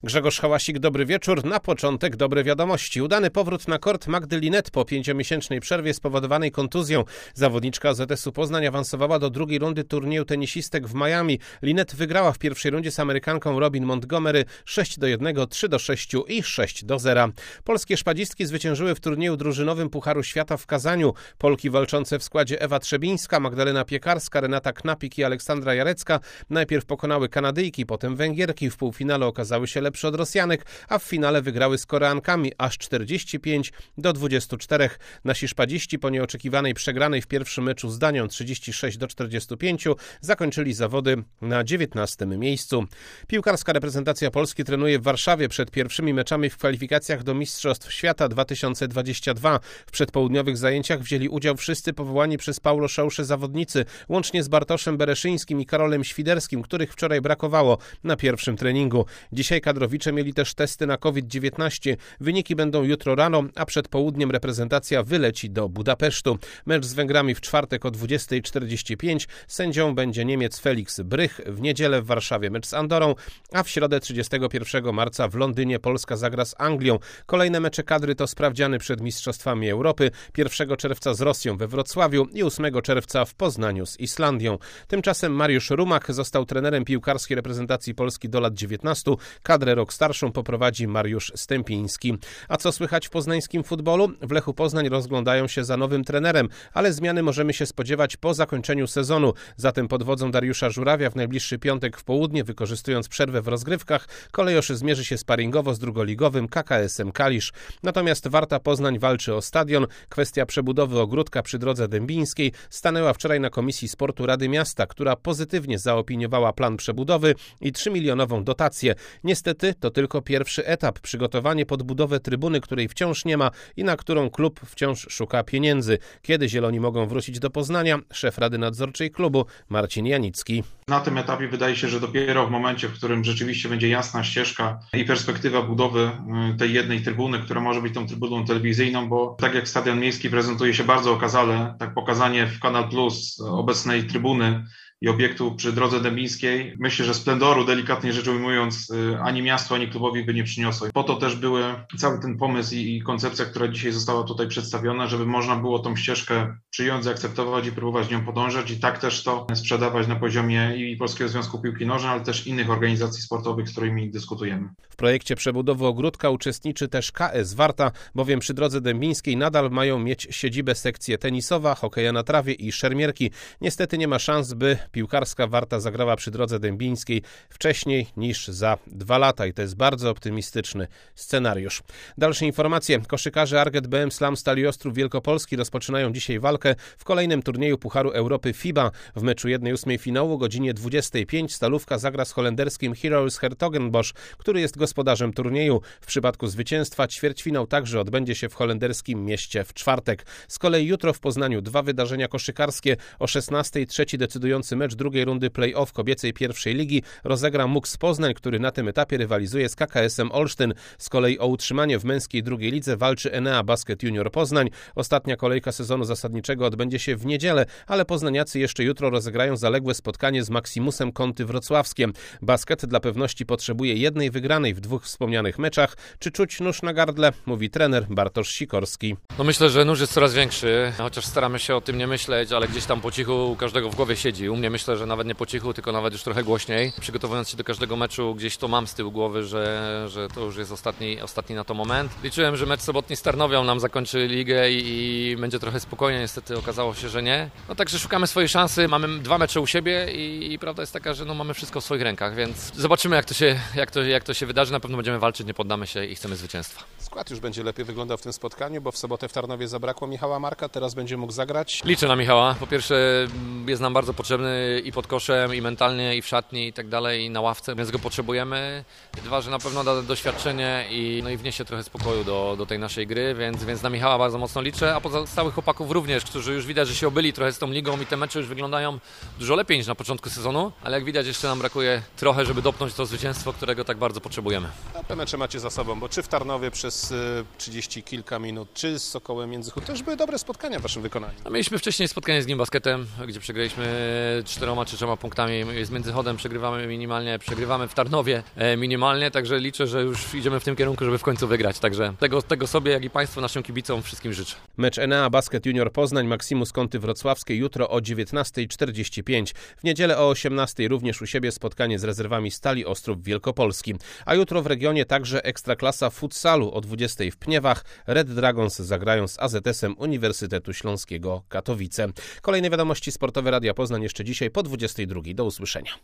Grzegorz Hałasik, dobry wieczór. Na początek dobre wiadomości. Udany powrót na kort Magdy Linette po 5-miesięcznej przerwie spowodowanej kontuzją. Zawodniczka ZS-u Poznań awansowała do drugiej rundy turnieju tenisistek w Miami. Linette wygrała w pierwszej rundzie z Amerykanką Robin Montgomery 6-1, 3-6 i 6-0. Polskie szpadzistki zwyciężyły w turnieju drużynowym Pucharu Świata w Kazaniu. Polki walczące w składzie Ewa Trzebińska, Magdalena Piekarska, Renata Knapik i Aleksandra Jarecka najpierw pokonały Kanadyjki, potem Węgierki. W półfinale okazały się lepsze od Rosjanek, a w finale wygrały z Koreankami aż 45-24. Nasi szpadziści po nieoczekiwanej przegranej w pierwszym meczu z Danią 36-45 zakończyli zawody na 19. miejscu. Piłkarska reprezentacja Polski trenuje w Warszawie przed pierwszymi meczami w kwalifikacjach do Mistrzostw Świata 2022. W przedpołudniowych zajęciach wzięli udział wszyscy powołani przez Paulo Sousze zawodnicy, łącznie z Bartoszem Bereszyńskim i Karolem Świderskim, których wczoraj brakowało na pierwszym treningu. Dzisiaj kadrowicze mieli też testy na COVID-19. Wyniki będą jutro rano, a przed południem reprezentacja wyleci do Budapesztu. Mecz z Węgrami w czwartek o 20:45. Sędzią będzie Niemiec Felix Brych. W niedzielę w Warszawie mecz z Andorą, a w środę 31 marca w Londynie Polska zagra z Anglią. Kolejne mecze kadry to sprawdziany przed Mistrzostwami Europy. 1 czerwca z Rosją we Wrocławiu i 8 czerwca w Poznaniu z Islandią. Tymczasem Mariusz Rumak został trenerem piłkarskiej reprezentacji Polski do lat 19. Kadrę rok starszą poprowadzi Mariusz Stępiński. A co słychać w poznańskim futbolu? W Lechu Poznań rozglądają się za nowym trenerem, ale zmiany możemy się spodziewać po zakończeniu sezonu. Zatem pod wodzą Dariusza Żurawia w najbliższy piątek w południe, wykorzystując przerwę w rozgrywkach, Kolejosz zmierzy się sparingowo z drugoligowym KKS-em Kalisz. Natomiast Warta Poznań walczy o stadion. Kwestia przebudowy ogródka przy drodze dębińskiej stanęła wczoraj na Komisji Sportu Rady Miasta, która pozytywnie zaopiniowała plan przebudowy i 3-milionową dotację. Niestety to tylko pierwszy etap, przygotowanie pod budowę trybuny, której wciąż nie ma i na którą klub wciąż szuka pieniędzy. Kiedy Zieloni mogą wrócić do Poznania? Szef Rady Nadzorczej klubu Marcin Janicki. Na tym etapie wydaje się, że dopiero w momencie, w którym rzeczywiście będzie jasna ścieżka i perspektywa budowy tej jednej trybuny, która może być tą trybuną telewizyjną, bo tak jak Stadion Miejski prezentuje się bardzo okazale, tak pokazanie w Kanal Plus obecnej trybuny i obiektu przy drodze dębińskiej, myślę, że splendoru, delikatnie rzecz ujmując, ani miastu, ani klubowi by nie przyniosło. Po to też były cały ten pomysł i koncepcja, która dzisiaj została tutaj przedstawiona, żeby można było tą ścieżkę przyjąć, zaakceptować i próbować nią podążać i tak też to sprzedawać na poziomie i Polskiego Związku Piłki Nożnej, ale też innych organizacji sportowych, z którymi dyskutujemy. W projekcie przebudowy ogródka uczestniczy też KS Warta, bowiem przy drodze dębińskiej nadal mają mieć siedzibę sekcje tenisowa, hokeja na trawie i szermierki. Niestety nie ma szans, by piłkarska Warta zagrała przy drodze dębińskiej wcześniej niż za 2 lata i to jest bardzo optymistyczny scenariusz. Dalsze informacje. Koszykarze Arget BM Slam Stali Ostrów Wielkopolski rozpoczynają dzisiaj walkę w kolejnym turnieju Pucharu Europy FIBA. W meczu 1/8 finału o godzinie 25 Stalówka zagra z holenderskim Heroes Hertogenbosch, który jest gospodarzem turnieju. W przypadku zwycięstwa ćwierćfinał także odbędzie się w holenderskim mieście w czwartek. Z kolei jutro w Poznaniu 2 wydarzenia koszykarskie. O 16:00 trzeci decydujący mecz drugiej rundy play-off kobiecej pierwszej ligi rozegra MUKS Poznań, który na tym etapie rywalizuje z KKS-em Olsztyn. Z kolei o utrzymanie w męskiej drugiej lidze walczy Enea Basket Junior Poznań. Ostatnia kolejka sezonu zasadniczego odbędzie się w niedzielę, ale poznaniacy jeszcze jutro rozegrają zaległe spotkanie z Maximusem Kąty Wrocławskiem. Basket dla pewności potrzebuje jednej wygranej w 2 wspomnianych meczach. Czy czuć nóż na gardle? Mówi trener Bartosz Sikorski. Myślę, że nóż jest coraz większy, chociaż staramy się o tym nie myśleć, ale gdzieś tam po cichu u każdego w głowie siedzi. U mnie myślę, że nawet nie po cichu, tylko nawet już trochę głośniej. Przygotowując się do każdego meczu, gdzieś to mam z tyłu głowy, że to już jest ostatni na to moment. Liczyłem, że mecz sobotni z Tarnowią nam zakończy ligę i będzie trochę spokojnie, niestety okazało się, że nie. Także szukamy swojej szansy, mamy 2 mecze u siebie i prawda jest taka, że mamy wszystko w swoich rękach, więc zobaczymy jak to się wydarzy. Na pewno będziemy walczyć, nie poddamy się i chcemy zwycięstwa. Skład już będzie lepiej wyglądał w tym spotkaniu, bo w sobotę w Tarnowie zabrakło Michała Marka, teraz będzie mógł zagrać. Liczę na Michała. Po pierwsze jest nam bardzo potrzebny i pod koszem, i mentalnie, i w szatni, i tak dalej, i na ławce, więc go potrzebujemy. 2, że na pewno da doświadczenie i wniesie trochę spokoju do tej naszej gry, więc na Michała bardzo mocno liczę, a pozostałych chłopaków również, którzy już widać, że się obyli trochę z tą ligą i te mecze już wyglądają dużo lepiej niż na początku sezonu, ale jak widać jeszcze nam brakuje trochę, żeby dopnąć to zwycięstwo, którego tak bardzo potrzebujemy. A te mecze macie za sobą, bo czy w Tarnowie przez 30 kilka minut, czy z Sokołem Międzychód, to już były dobre spotkania w waszym wykonaniu. Mieliśmy wcześniej spotkanie z Gimbasketem, gdzie przegraliśmy 4 czy 3 punktami z Międzychodem, przegrywamy minimalnie, przegrywamy w Tarnowie minimalnie, także liczę, że już idziemy w tym kierunku, żeby w końcu wygrać. Także tego sobie, jak i Państwu, naszym kibicom, wszystkim życzę. Mecz Enea Basket Junior Poznań Maximus Kąty Wrocławskie jutro o 19:45. W niedzielę o 18:00 również u siebie spotkanie z rezerwami Stali Ostrów Wielkopolski. A jutro w regionie także Ekstraklasa futsalu o 20:00 w Pniewach. Red Dragons zagrają z AZS-em Uniwersytetu Śląskiego Katowice. Kolejne wiadomości sportowe Radia Poznań jeszcze dzisiaj po 22:00. Do usłyszenia.